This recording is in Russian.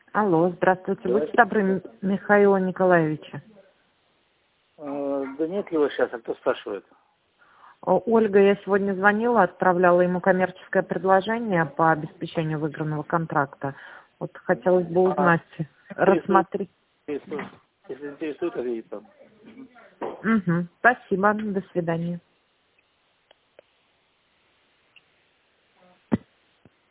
Алло, здравствуйте. Будьте Здравствуйте. добры, Михаила Николаевича. Да нет его сейчас, а кто спрашивает? Ольга, я сегодня звонила, отправляла ему коммерческое предложение по обеспечению выигранного контракта. Вот хотелось бы узнать, рассмотреть. Если интересует, ответит он. Угу. Спасибо, до свидания.